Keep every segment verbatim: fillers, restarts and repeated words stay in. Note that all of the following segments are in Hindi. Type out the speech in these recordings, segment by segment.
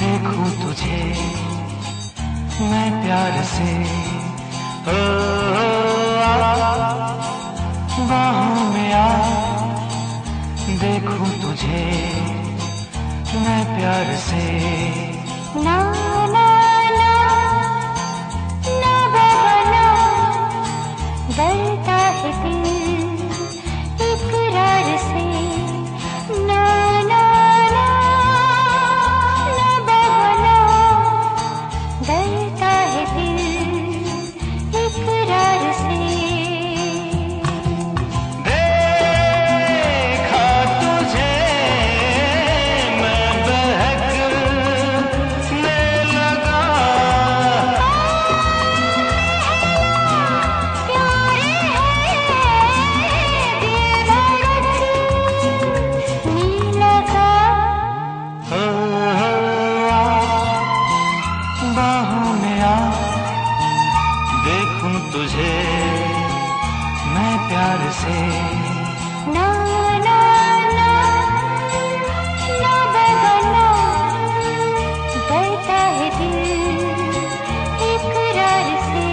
देखूं तुझे मैं प्यार से, ओ, आ, बाहों में आ, देखूं तुझे मैं प्यार से। ना ना ना ना बाबा ना, डरता है दिल इकरार से। ना ना ना ना बाबा ना, डरता है दिल इकरार से। देखा तुझे मैं बहकने लगा, प्यारे है दिल धड़कने लगा। ओ, आ, बाहों में आ, देखूं तुझे मैं प्यार से। ना ना ना ना बाबा ना, डरता है दिल इकरार से।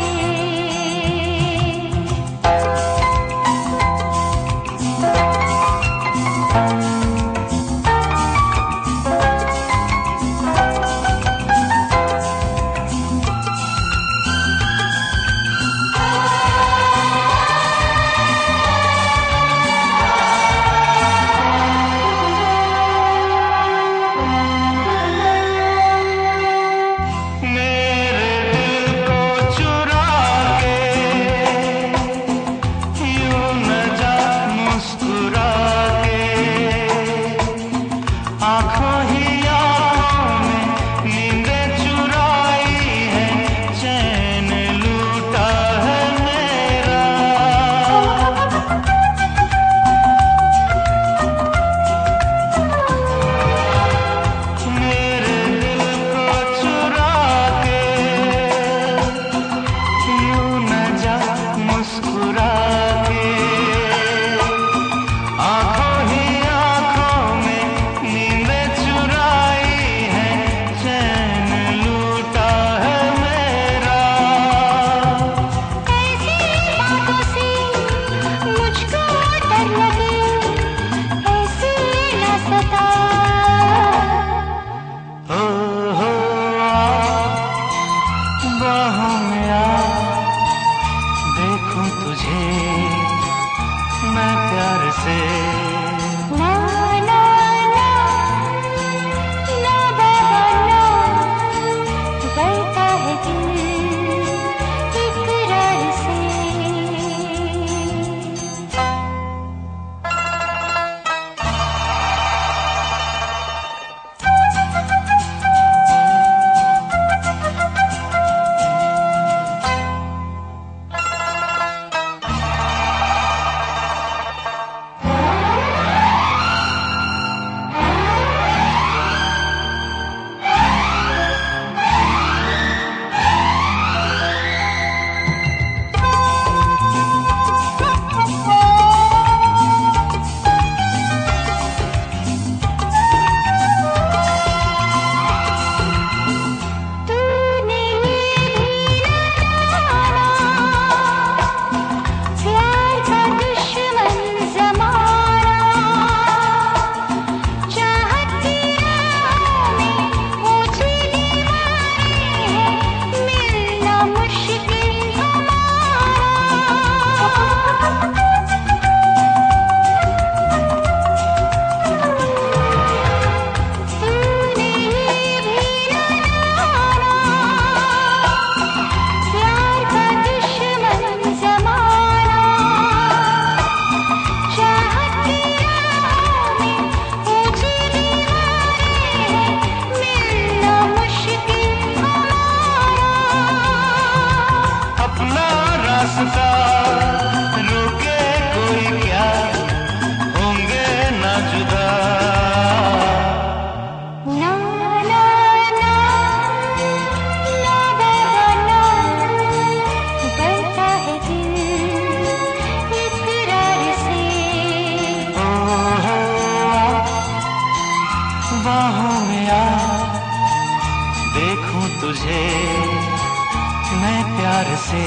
तुझे मैं प्यार से।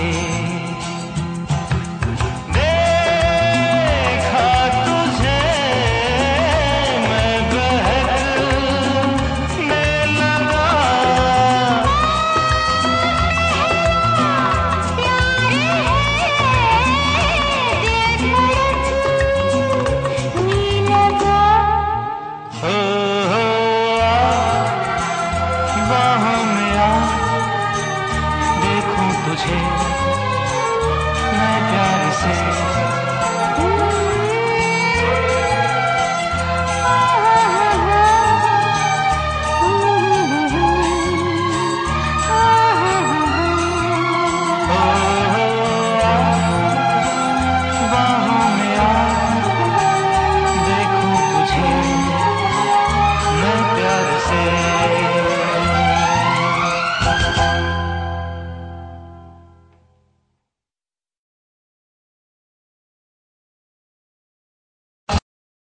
देखा तुझे मैं बहकने लगा। प्यार है दिल धड़कने लगा। हो हो आ बाहों में आ, देखूं तुझे